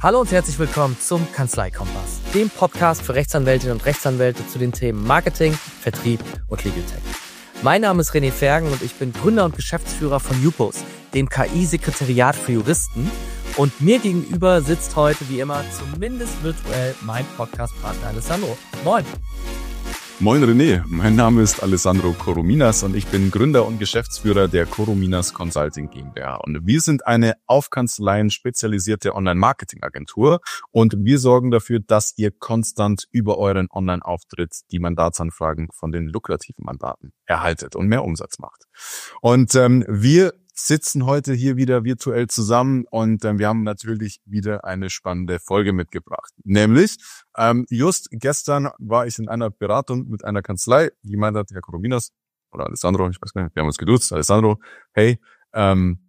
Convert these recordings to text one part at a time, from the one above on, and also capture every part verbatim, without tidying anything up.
Hallo und herzlich willkommen zum Kanzleikompass, dem Podcast für Rechtsanwältinnen und Rechtsanwälte zu den Themen Marketing, Vertrieb und Legal Tech. Mein Name ist René Fergen und ich bin Gründer und Geschäftsführer von Yupos, dem K I-Sekretariat für Juristen. Und mir gegenüber sitzt heute, wie immer, zumindest virtuell, mein Podcast-Partner Alessandro. Moin! Moin René, mein Name ist Alessandro Corominas und ich bin Gründer und Geschäftsführer der Corominas Consulting GmbH. Und wir sind eine auf Kanzleien spezialisierte Online-Marketing-Agentur und wir sorgen dafür, dass ihr konstant über euren Online-Auftritt die Mandatsanfragen von den lukrativen Mandaten erhaltet und mehr Umsatz macht. Und ähm, wir sitzen heute hier wieder virtuell zusammen und ähm, wir haben natürlich wieder eine spannende Folge mitgebracht. Nämlich, ähm, just gestern war ich in einer Beratung mit einer Kanzlei, die meinte, Herr Corominas oder Alessandro, ich weiß gar nicht, wir haben uns geduzt, Alessandro, hey, ähm,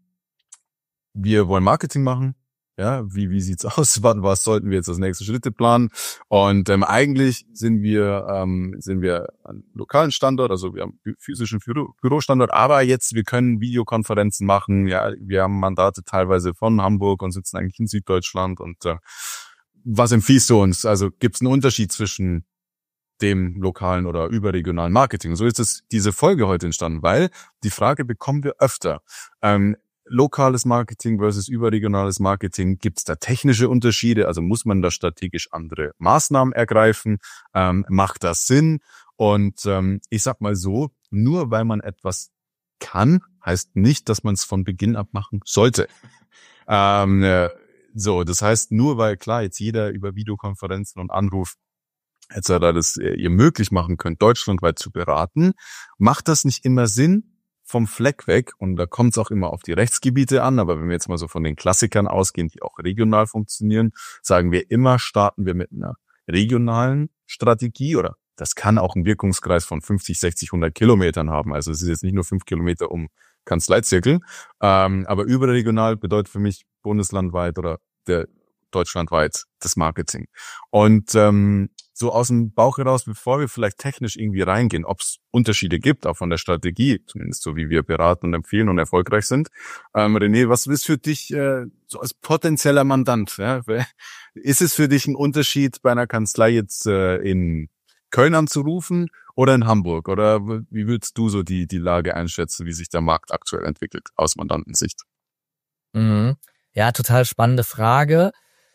wir wollen Marketing machen. Ja, wie wie sieht's aus? Was, was sollten wir jetzt als nächste Schritte planen? Und ähm, eigentlich sind wir ähm, sind wir an lokalen Standort, also wir haben physischen Büro, Bürostandort, aber jetzt wir können Videokonferenzen machen. Ja, wir haben Mandate teilweise von Hamburg und sitzen eigentlich in Süddeutschland. Und äh, was empfiehlst du uns? Also gibt's einen Unterschied zwischen dem lokalen oder überregionalen Marketing? So ist es diese Folge heute entstanden, weil die Frage bekommen wir öfter. Ähm, Lokales Marketing versus überregionales Marketing, gibt es da technische Unterschiede? Also muss man da strategisch andere Maßnahmen ergreifen? Ähm, macht das Sinn? Und ähm, ich sag mal so, nur weil man etwas kann, heißt nicht, dass man es von Beginn ab machen sollte. Ähm, äh, so, das heißt, nur weil klar jetzt jeder über Videokonferenzen und Anruf et cetera das äh, ihr möglich machen könnt, deutschlandweit zu beraten, macht das nicht immer Sinn vom Fleck weg, und da kommt es auch immer auf die Rechtsgebiete an, aber wenn wir jetzt mal so von den Klassikern ausgehen, die auch regional funktionieren, sagen wir immer, starten wir mit einer regionalen Strategie, oder das kann auch einen Wirkungskreis von fünfzig, sechzig, hundert Kilometern haben, also es ist jetzt nicht nur fünf Kilometer um Kanzleizirkel, ähm, aber überregional bedeutet für mich bundeslandweit oder der deutschlandweit das Marketing. Und ähm, so aus dem Bauch heraus, bevor wir vielleicht technisch irgendwie reingehen, ob es Unterschiede gibt, auch von der Strategie, zumindest so wie wir beraten und empfehlen und erfolgreich sind. Ähm, René, was ist für dich äh, so als potenzieller Mandant? Ja? Ist es für dich ein Unterschied, bei einer Kanzlei jetzt äh, in Köln anzurufen oder in Hamburg? Oder wie würdest du so die die Lage einschätzen, wie sich der Markt aktuell entwickelt aus Mandantensicht? Mhm. Ja, total spannende Frage.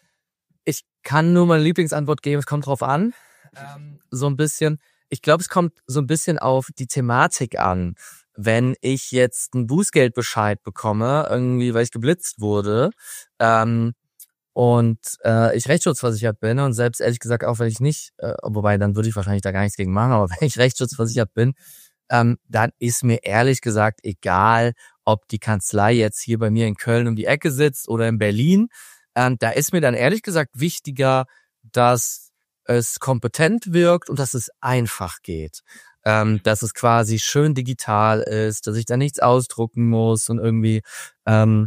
Ich kann nur meine Lieblingsantwort geben, es kommt drauf an, ähm, so ein bisschen. Ich glaube, es kommt so ein bisschen auf die Thematik an. Wenn ich jetzt einen Bußgeldbescheid bekomme, irgendwie, weil ich geblitzt wurde, ähm, und äh, ich rechtsschutzversichert bin, und selbst ehrlich gesagt auch, wenn ich nicht, äh, wobei dann würde ich wahrscheinlich da gar nichts gegen machen, aber wenn ich rechtsschutzversichert bin, ähm, dann ist mir ehrlich gesagt egal, ob die Kanzlei jetzt hier bei mir in Köln um die Ecke sitzt oder in Berlin. Ähm, da ist mir dann ehrlich gesagt wichtiger, dass es kompetent wirkt und dass es einfach geht. Ähm, dass es quasi schön digital ist, dass ich da nichts ausdrucken muss und irgendwie ähm,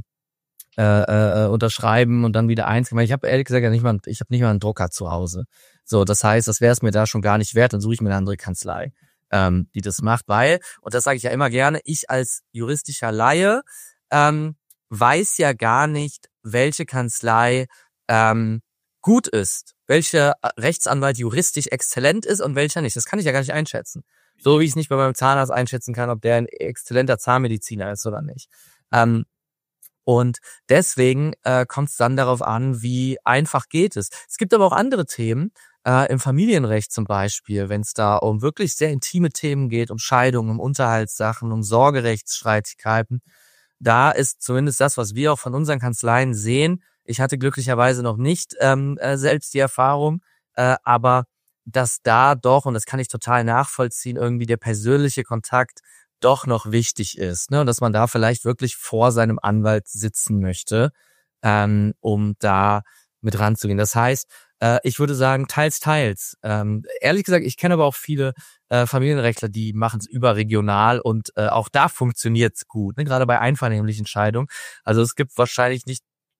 äh, äh, unterschreiben und dann wieder einscannen. Ich habe ehrlich gesagt ja nicht mal, ich habe nicht mal einen Drucker zu Hause. So, das heißt, das wäre es mir da schon gar nicht wert, dann suche ich mir eine andere Kanzlei, ähm, die das macht, weil, und das sage ich ja immer gerne, ich als juristischer Laie ähm, weiß ja gar nicht, welche Kanzlei ähm, gut ist, welcher Rechtsanwalt juristisch exzellent ist und welcher nicht. Das kann ich ja gar nicht einschätzen. So wie ich es nicht bei meinem Zahnarzt einschätzen kann, ob der ein exzellenter Zahnmediziner ist oder nicht. Ähm, und deswegen äh, kommt es dann darauf an, wie einfach geht es. Es gibt aber auch andere Themen, äh, im Familienrecht zum Beispiel, wenn es da um wirklich sehr intime Themen geht, um Scheidungen, um Unterhaltssachen, um Sorgerechtsstreitigkeiten. Da ist zumindest das, was wir auch von unseren Kanzleien sehen. Ich hatte glücklicherweise noch nicht ähm, äh, selbst die Erfahrung, äh, aber dass da doch, und das kann ich total nachvollziehen, irgendwie der persönliche Kontakt doch noch wichtig ist, ne? Und dass man da vielleicht wirklich vor seinem Anwalt sitzen möchte, ähm, um da mit ranzugehen. Das heißt, äh, ich würde sagen, teils, teils. Ähm, ehrlich gesagt, ich kenne aber auch viele äh, Familienrechtler, die machen es überregional und äh, auch da funktioniert's gut, ne? Gerade bei einvernehmlichen Scheidungen. Also es gibt wahrscheinlich nicht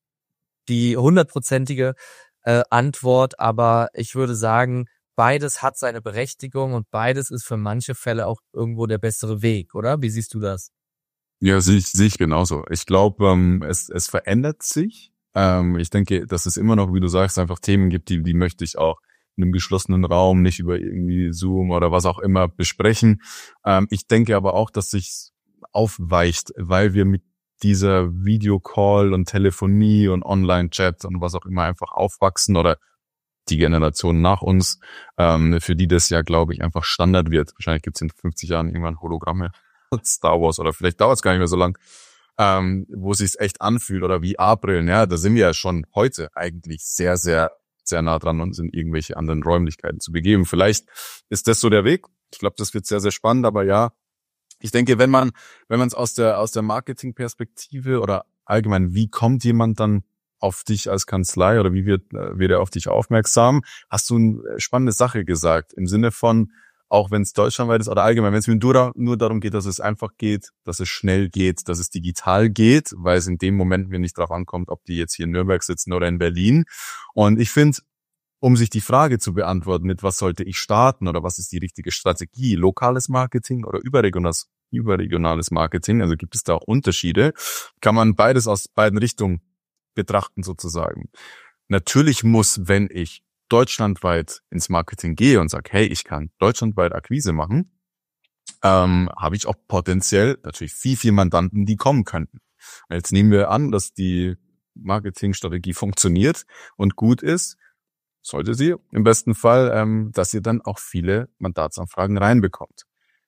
die hundertprozentige äh, Antwort, aber ich würde sagen, beides hat seine Berechtigung und beides ist für manche Fälle auch irgendwo der bessere Weg, oder? Wie siehst du das? Ja, sehe ich, sehe ich genauso. Ich glaube, ähm, es, es verändert sich Ähm, ich denke, dass es immer noch, wie du sagst, einfach Themen gibt, die, die möchte ich auch in einem geschlossenen Raum, nicht über irgendwie Zoom oder was auch immer besprechen. Ähm, ich denke aber auch, dass sich aufweicht, weil wir mit dieser Videocall und Telefonie und Online-Chat und was auch immer einfach aufwachsen oder die Generation nach uns, ähm, für die das ja, glaube ich, einfach Standard wird. Wahrscheinlich gibt es in fünfzig Jahren irgendwann Hologramme, Star Wars oder vielleicht dauert es gar nicht mehr so lang, ähm, wo es sich echt anfühlt oder wie V R-Brillen. Ja, da sind wir ja schon heute eigentlich sehr, sehr, sehr nah dran, uns in irgendwelche anderen Räumlichkeiten zu begeben. Vielleicht ist das so der Weg. Ich glaube, das wird sehr, sehr spannend, aber ja, ich denke, wenn man, wenn man es aus der, aus der Marketingperspektive oder allgemein, wie kommt jemand dann auf dich als Kanzlei oder wie wird, wird er auf dich aufmerksam? Hast du eine spannende Sache gesagt, im Sinne von, auch wenn es deutschlandweit ist oder allgemein, wenn es mir nur, nur darum geht, dass es einfach geht, dass es schnell geht, dass es digital geht, weil es in dem Moment mir nicht darauf ankommt, ob die jetzt hier in Nürnberg sitzen oder in Berlin. Und ich finde, um sich die Frage zu beantworten, mit was sollte ich starten oder was ist die richtige Strategie, lokales Marketing oder überregionales, überregionales Marketing, also gibt es da auch Unterschiede, kann man beides aus beiden Richtungen betrachten sozusagen. Natürlich muss, wenn ich deutschlandweit ins Marketing gehe und sage, hey, ich kann deutschlandweit Akquise machen, ähm, habe ich auch potenziell natürlich viel, viel Mandanten, die kommen könnten. Jetzt nehmen wir an, dass die Marketingstrategie funktioniert und gut ist, sollte sie im besten Fall, ähm, dass ihr dann auch viele Mandatsanfragen reinbekommt.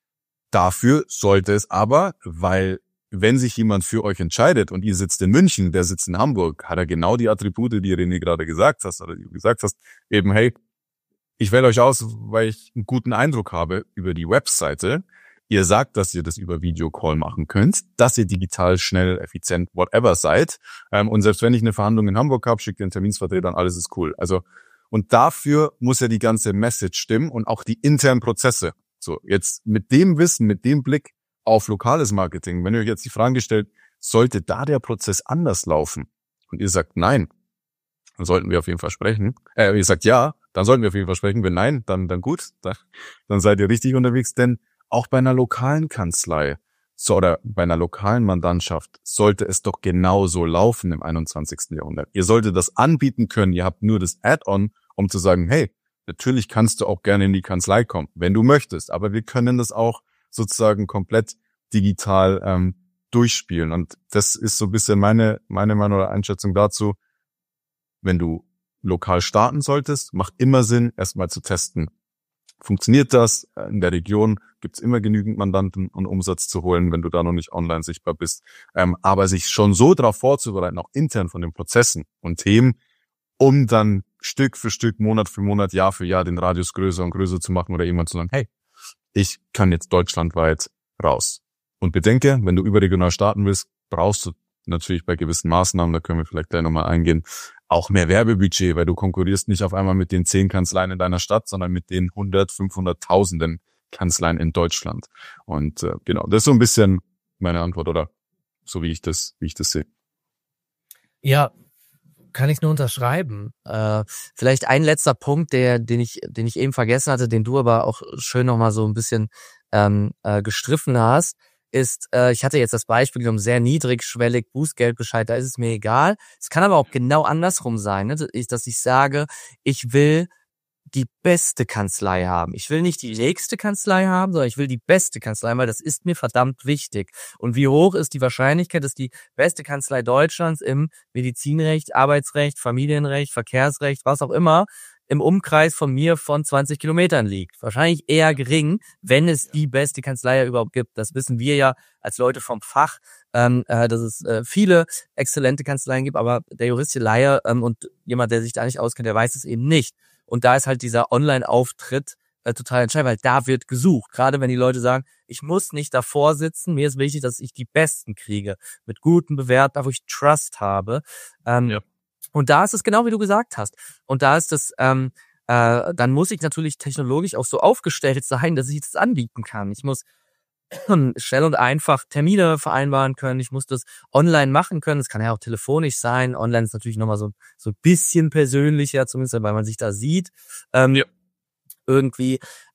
Dafür sollte es aber, weil wenn sich jemand für euch entscheidet und ihr sitzt in München, der sitzt in Hamburg, hat er genau die Attribute, die René gerade gesagt hast, oder die du gesagt hast, eben, hey, ich wähle euch aus, weil ich einen guten Eindruck habe über die Webseite. Ihr sagt, dass ihr das über Videocall machen könnt, dass ihr digital, schnell, effizient, whatever seid. Und selbst wenn ich eine Verhandlung in Hamburg habe, schickt ihr einen Terminsvertreter an, alles ist cool. Also, und dafür muss ja die ganze Message stimmen und auch die internen Prozesse. So, jetzt mit dem Wissen, mit dem Blick auf lokales Marketing, wenn ihr euch jetzt die Frage stellt, sollte da der Prozess anders laufen? Und ihr sagt nein, dann sollten wir auf jeden Fall sprechen. Äh, ihr sagt ja, dann sollten wir auf jeden Fall sprechen. Wenn nein, dann dann gut, dann, dann seid ihr richtig unterwegs. Denn auch bei einer lokalen Kanzlei so, oder bei einer lokalen Mandantschaft sollte es doch genauso laufen im einundzwanzigsten Jahrhundert. Ihr solltet das anbieten können. Ihr habt nur das Add-on, um zu sagen, hey, natürlich kannst du auch gerne in die Kanzlei kommen, wenn du möchtest. Aber wir können das auch sozusagen komplett digital ähm, durchspielen. Und das ist so ein bisschen meine meine Meinung oder Einschätzung dazu. Wenn du lokal starten solltest, macht immer Sinn, erstmal zu testen. Funktioniert das? In der Region gibt's immer genügend Mandanten und Umsatz zu holen, wenn du da noch nicht online sichtbar bist. Ähm, aber sich schon so darauf vorzubereiten, auch intern von den Prozessen und Themen, um dann Stück für Stück, Monat für Monat, Jahr für Jahr den Radius größer und größer zu machen oder jemand zu sagen, hey, ich kann jetzt deutschlandweit raus. Und bedenke, wenn du überregional starten willst, brauchst du natürlich bei gewissen Maßnahmen, da können wir vielleicht gleich nochmal eingehen, auch mehr Werbebudget, weil du konkurrierst nicht auf einmal mit den zehn Kanzleien in deiner Stadt, sondern mit den hundert, fünfhunderttausenden Kanzleien in Deutschland. Und äh, genau, das ist so ein bisschen meine Antwort oder so wie ich das, wie ich das sehe. Ja, kann ich nur unterschreiben. Äh, vielleicht ein letzter Punkt, der, den ich, den ich eben vergessen hatte, den du aber auch schön nochmal so ein bisschen ähm, äh, gestriffen hast, ist, äh, ich hatte jetzt das Beispiel genommen, sehr niedrigschwellig, Bußgeldbescheid, da ist es mir egal. Es kann aber auch genau andersrum sein, ne? Dass ich sage, ich will die beste Kanzlei haben. Ich will nicht die nächste Kanzlei haben, sondern ich will die beste Kanzlei, weil das ist mir verdammt wichtig. Und wie hoch ist die Wahrscheinlichkeit, dass die beste Kanzlei Deutschlands im Medizinrecht, Arbeitsrecht, Familienrecht, Verkehrsrecht, was auch immer, im Umkreis von mir von zwanzig Kilometern liegt? Wahrscheinlich eher gering, wenn es die beste Kanzlei ja überhaupt gibt. Das wissen wir ja als Leute vom Fach, ähm, äh, dass es äh, viele exzellente Kanzleien gibt, aber der juristische Laie ähm, und jemand, der sich da nicht auskennt, der weiß es eben nicht. Und da ist halt dieser Online-Auftritt äh, total entscheidend, weil da wird gesucht. Gerade wenn die Leute sagen, ich muss nicht davor sitzen, mir ist wichtig, dass ich die Besten kriege, mit guten Bewerten, wo ich Trust habe. Ähm, ja. Und da ist es genau, wie du gesagt hast. Und da ist es, ähm, äh, dann muss ich natürlich technologisch auch so aufgestellt sein, dass ich das anbieten kann. Ich muss schnell und einfach Termine vereinbaren können. Ich muss das online machen können. Es kann ja auch telefonisch sein. Online ist natürlich nochmal so, so ein bisschen persönlicher, zumindest weil man sich da sieht. Ähm, ja. Irgendwie.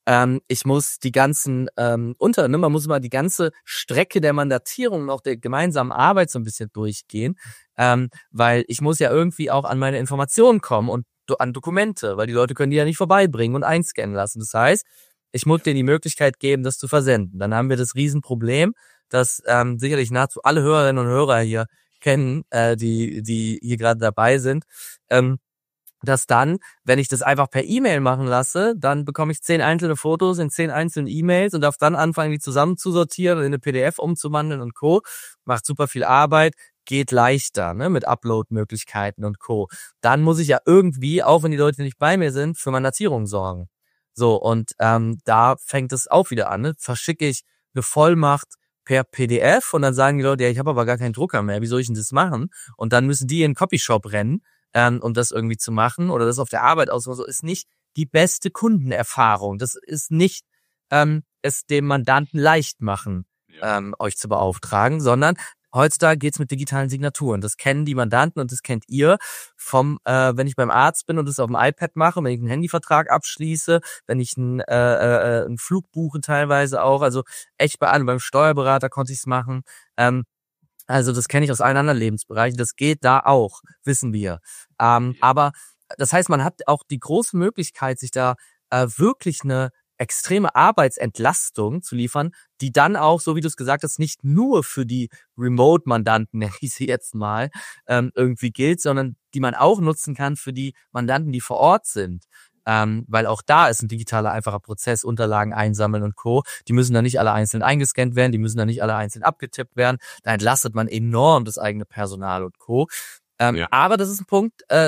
Ähm, ich muss die ganzen ähm, unter, ne, man muss mal die ganze Strecke der Mandatierung und auch der gemeinsamen Arbeit so ein bisschen durchgehen, ähm, weil ich muss ja irgendwie auch an meine Informationen kommen und do, an Dokumente, weil die Leute können die ja nicht vorbeibringen und einscannen lassen. Das heißt, ich muss denen die Möglichkeit geben, das zu versenden. Dann haben wir das Riesenproblem, dass ähm, sicherlich nahezu alle Hörerinnen und Hörer hier kennen, äh, die die hier gerade dabei sind, ähm, dass dann, wenn ich das einfach per E-Mail machen lasse, dann bekomme ich zehn einzelne Fotos in zehn einzelnen E-Mails und darf dann anfangen, die zusammenzusortieren und in eine P D F umzuwandeln und Co. Macht super viel Arbeit, geht leichter, ne, mit Upload-Möglichkeiten und Co. Dann muss ich ja irgendwie, auch wenn die Leute nicht bei mir sind, für Mandatierung sorgen. So, und ähm, da fängt es auch wieder an, ne? Verschicke ich eine Vollmacht per P D F und dann sagen die Leute, ja, ich habe aber gar keinen Drucker mehr, wie soll ich denn das machen? Und dann müssen die in den Copyshop rennen, ähm, um das irgendwie zu machen oder das auf der Arbeit aus. So ist nicht die beste Kundenerfahrung. Das ist nicht ähm, es dem Mandanten leicht machen, Ja. ähm, euch zu beauftragen, sondern heutzutage geht's mit digitalen Signaturen. Das kennen die Mandanten und das kennt ihr vom, äh, wenn ich beim Arzt bin und das auf dem iPad mache, wenn ich einen Handyvertrag abschließe, wenn ich einen, äh, äh, einen Flug buche teilweise auch. Also echt bei allem. Beim Steuerberater konnte ich's machen. Ähm, also das kenne ich aus allen anderen Lebensbereichen. Das geht da auch, wissen wir. Ähm, aber das heißt, man hat auch die große Möglichkeit, sich da äh, wirklich eine extreme Arbeitsentlastung zu liefern, die dann auch, so wie du es gesagt hast, nicht nur für die Remote-Mandanten, nenne ich sie jetzt mal, ähm, irgendwie gilt, sondern die man auch nutzen kann für die Mandanten, die vor Ort sind. Ähm, weil auch da ist ein digitaler, einfacher Prozess, Unterlagen einsammeln und Co. Die müssen da nicht alle einzeln eingescannt werden, die müssen da nicht alle einzeln abgetippt werden. Da entlastet man enorm das eigene Personal und Co. Ähm, Ja. Aber das ist ein Punkt, äh,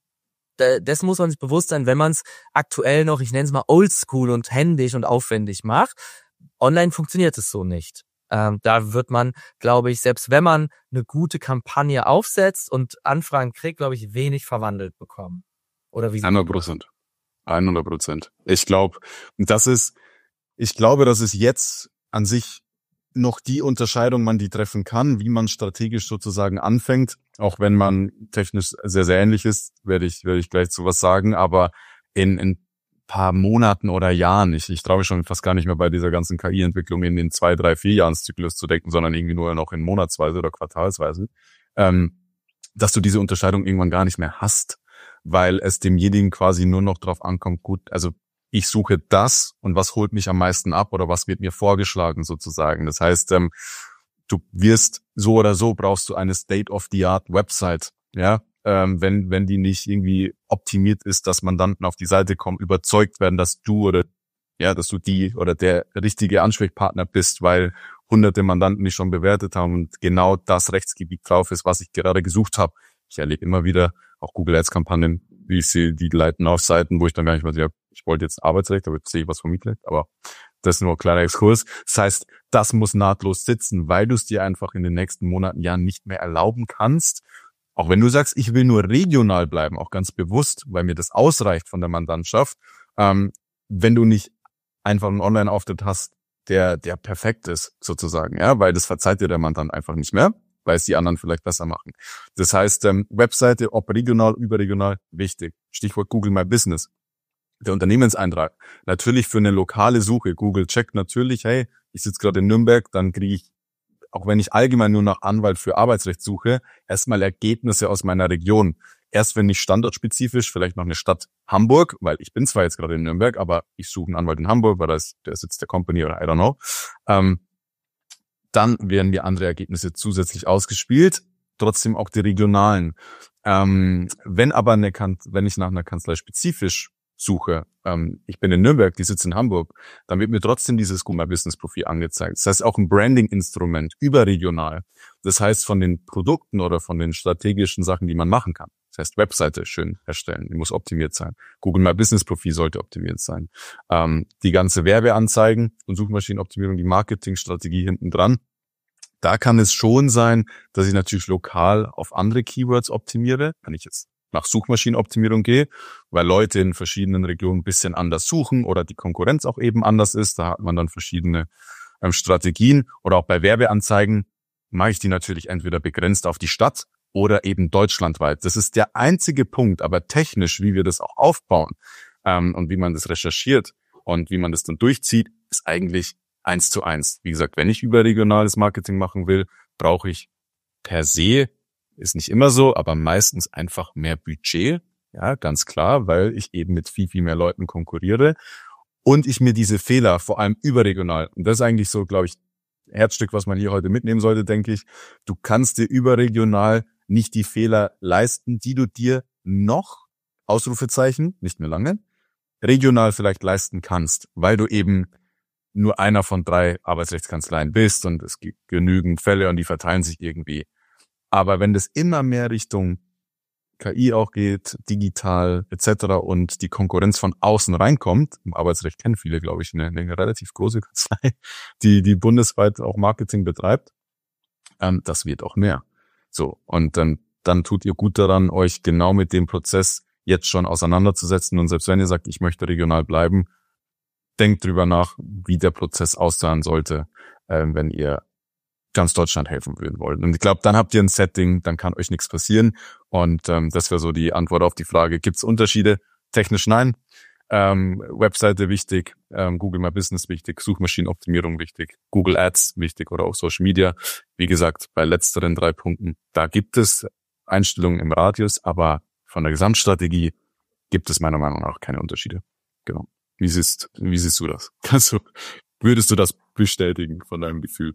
dessen muss man sich bewusst sein, wenn man es aktuell noch, ich nenne es mal oldschool und händisch und aufwendig macht. Online funktioniert es so nicht. Ähm, da wird man, glaube ich, selbst wenn man eine gute Kampagne aufsetzt und Anfragen kriegt, glaube ich, wenig verwandelt bekommen. Oder wie? hundert Prozent. hundert Prozent. Ich glaube, das ist, ich glaube, dass es jetzt an sich noch die Unterscheidung man die treffen kann, wie man strategisch sozusagen anfängt, auch wenn man technisch sehr, sehr ähnlich ist, werde ich, werde ich gleich zu was sagen, aber in, in paar Monaten oder Jahren, ich, ich traue mich schon fast gar nicht mehr bei dieser ganzen K I-Entwicklung in den zwei, drei, vier Jahreszyklus zu denken, sondern irgendwie nur noch in monatsweise oder quartalsweise, ähm, dass du diese Unterscheidung irgendwann gar nicht mehr hast, weil es demjenigen quasi nur noch drauf ankommt, gut, also ich suche das und was holt mich am meisten ab oder was wird mir vorgeschlagen sozusagen. Das heißt, ähm, du wirst so oder so brauchst du eine State-of-the-Art-Website, ja, ähm, wenn wenn die nicht irgendwie optimiert ist, dass Mandanten auf die Seite kommen, überzeugt werden, dass du oder ja, dass du die oder der richtige Ansprechpartner bist, weil hunderte Mandanten dich schon bewertet haben und genau das Rechtsgebiet drauf ist, was ich gerade gesucht habe. Ich erlebe immer wieder auch Google Ads-Kampagnen, wie ich sehe, die leiten auf Seiten, wo ich dann gar nicht mehr sehe, ich wollte jetzt Arbeitsrecht, aber jetzt sehe ich was vom Mietrecht, aber das ist nur ein kleiner Exkurs. Das heißt, das muss nahtlos sitzen, weil du es dir einfach in den nächsten Monaten, Jahren nicht mehr erlauben kannst. Auch wenn du sagst, ich will nur regional bleiben, auch ganz bewusst, weil mir das ausreicht von der Mandantschaft, ähm, wenn du nicht einfach einen Online-Auftritt hast, der der perfekt ist, sozusagen, ja, weil das verzeiht dir der Mandant einfach nicht mehr, weil es die anderen vielleicht besser machen. Das heißt, ähm, Webseite, ob regional, überregional, wichtig. Stichwort Google My Business. Der Unternehmenseintrag. Natürlich für eine lokale Suche. Google checkt natürlich, hey, ich sitze gerade in Nürnberg, dann kriege ich, auch wenn ich allgemein nur nach Anwalt für Arbeitsrecht suche, erstmal Ergebnisse aus meiner Region. Erst wenn nicht standortspezifisch, vielleicht noch eine Stadt Hamburg, weil ich bin zwar jetzt gerade in Nürnberg, aber ich suche einen Anwalt in Hamburg, weil da ist der Sitz der Company oder I don't know. Ähm, dann werden die andere Ergebnisse zusätzlich ausgespielt, trotzdem auch die regionalen. Ähm, wenn aber eine Kanz- wenn ich nach einer Kanzlei spezifisch suche, ähm, ich bin in Nürnberg, die sitzt in Hamburg, dann wird mir trotzdem dieses Google My Business Profil angezeigt. Das heißt auch ein Branding-Instrument, überregional. Das heißt von den Produkten oder von den strategischen Sachen, die man machen kann. Das heißt Webseite schön erstellen, die muss optimiert sein. Google My Business Profil sollte optimiert sein. Ähm, die ganze Werbeanzeigen und Suchmaschinenoptimierung, die Marketingstrategie hinten dran. Da kann es schon sein, dass ich natürlich lokal auf andere Keywords optimiere, wenn ich jetzt nach Suchmaschinenoptimierung gehe, weil Leute in verschiedenen Regionen ein bisschen anders suchen oder die Konkurrenz auch eben anders ist. Da hat man dann verschiedene ähm, Strategien. Oder auch bei Werbeanzeigen mache ich die natürlich entweder begrenzt auf die Stadt oder eben deutschlandweit. Das ist der einzige Punkt, aber technisch, wie wir das auch aufbauen ähm, und wie man das recherchiert, Und wie man das dann durchzieht, ist eigentlich eins zu eins. Wie gesagt, wenn ich überregionales Marketing machen will, brauche ich per se, ist nicht immer so, aber meistens einfach mehr Budget. Ja, ganz klar, weil ich eben mit viel, viel mehr Leuten konkurriere und ich mir diese Fehler, vor allem überregional, und das ist eigentlich so, glaube ich, Herzstück, was man hier heute mitnehmen sollte, denke ich, du kannst dir überregional nicht die Fehler leisten, die du dir noch, Ausrufezeichen, nicht mehr lange, regional vielleicht leisten kannst, weil du eben nur einer von drei Arbeitsrechtskanzleien bist und es gibt genügend Fälle und die verteilen sich irgendwie. Aber wenn das immer mehr Richtung K I auch geht, digital et cetera und die Konkurrenz von außen reinkommt, im Arbeitsrecht kennen viele, glaube ich, eine, eine relativ große Kanzlei, die die bundesweit auch Marketing betreibt, ähm, das wird auch mehr. So, und dann, dann tut ihr gut daran, euch genau mit dem Prozess jetzt schon auseinanderzusetzen. Und selbst wenn ihr sagt, ich möchte regional bleiben, denkt drüber nach, wie der Prozess aussehen sollte, äh, wenn ihr ganz Deutschland helfen würden wollen. Und ich glaube, dann habt ihr ein Setting, dann kann euch nichts passieren. Und ähm, das wäre so die Antwort auf die Frage, gibt es Unterschiede? Technisch nein. Ähm, Webseite wichtig, ähm, Google My Business wichtig, Suchmaschinenoptimierung wichtig, Google Ads wichtig oder auch Social Media. Wie gesagt, bei letzteren drei Punkten, da gibt es Einstellungen im Radius, aber von der Gesamtstrategie gibt es meiner Meinung nach keine Unterschiede. Genau. Wie siehst, wie siehst du das? Also, würdest du das bestätigen von deinem Gefühl?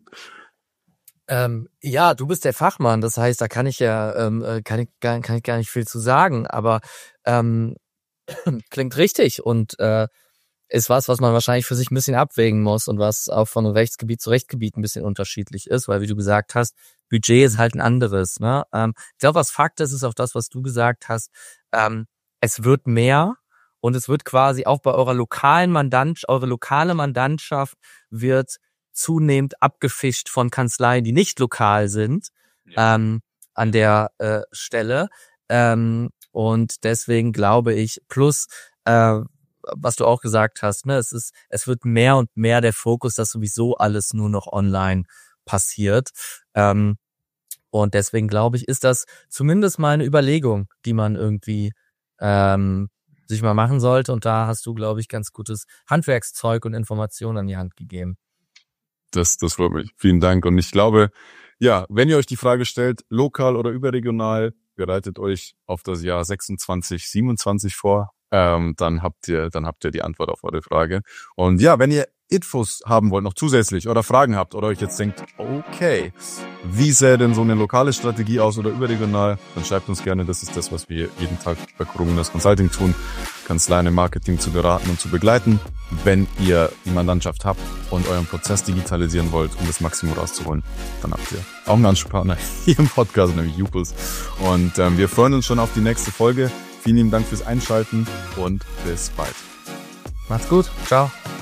Ähm, ja, du bist der Fachmann, das heißt, da kann ich ja ähm, kann ich gar, kann ich gar nicht viel zu sagen, aber ähm, klingt richtig und äh, ist was, was man wahrscheinlich für sich ein bisschen abwägen muss und was auch von Rechtsgebiet zu Rechtsgebiet ein bisschen unterschiedlich ist, weil wie du gesagt hast, Budget ist halt ein anderes. Ne? Ähm, ich glaube, was Fakt ist, ist auch das, was du gesagt hast. Ähm, es wird mehr und es wird quasi auch bei eurer lokalen Mandant, eure lokale Mandantschaft wird zunehmend abgefischt von Kanzleien, die nicht lokal sind, ja. ähm, an der äh, Stelle. Ähm, und deswegen glaube ich, plus äh, was du auch gesagt hast, ne, es ist, es wird mehr und mehr der Fokus, dass sowieso alles nur noch online passiert. Ähm, und deswegen glaube ich, ist das zumindest mal eine Überlegung, die man irgendwie ähm, sich mal machen sollte. Und da hast du, glaube ich, ganz gutes Handwerkszeug und Informationen an die Hand gegeben. Das, das freut mich. Vielen Dank. Und ich glaube, ja, wenn ihr euch die Frage stellt, lokal oder überregional, bereitet euch auf das Jahr sechsundzwanzig, siebenundzwanzig vor. Ähm, dann habt ihr, dann habt ihr die Antwort auf eure Frage. Und ja, wenn ihr Infos haben wollt, noch zusätzlich oder Fragen habt oder euch jetzt denkt, okay, wie sähe denn so eine lokale Strategie aus oder überregional, dann schreibt uns gerne. Das ist das, was wir jeden Tag bei Corominas Consulting tun, Kanzleien im Marketing zu beraten und zu begleiten. Wenn ihr die Mandantschaft habt und euren Prozess digitalisieren wollt, um das Maximum rauszuholen, dann habt ihr auch einen Ansprechpartner hier im Podcast, nämlich Jupus. Und ähm, wir freuen uns schon auf die nächste Folge. Vielen lieben Dank fürs Einschalten und bis bald. Macht's gut. Ciao.